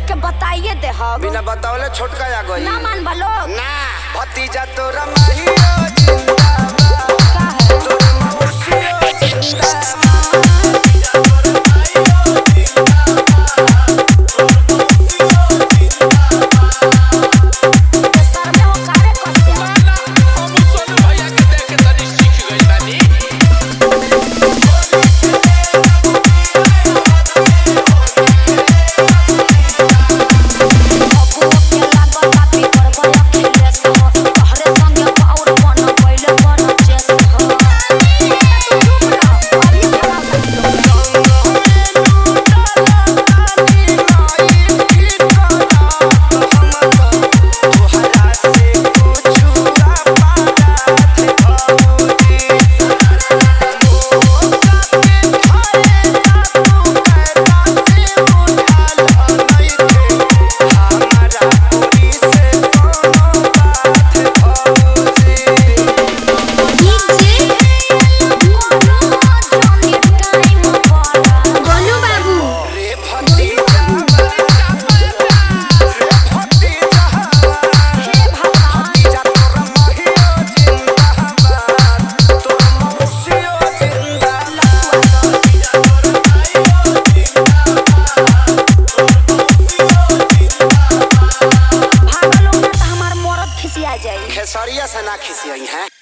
लोग के बताइए दे हम। बिना बतावले छोटका आ गई ना मान बा लोग ना भतीजा तोरा माहियो जिंदाबाद का है तोरा मौसियो जिंदाबाद सर में हो कारे कसे हम सोनू भैया के देख के तनी सीख गइल बानी। अबू के लागत आपी कर गया खेले से हो तोहरे संगे पाउर बन पहले बन चेस हो चुप रहो अभी खड़ा कर गोलू बाबू भागा लोग ना तो हमार मरद खिसिया जाई खेसरिया से ना खिसियई हैं।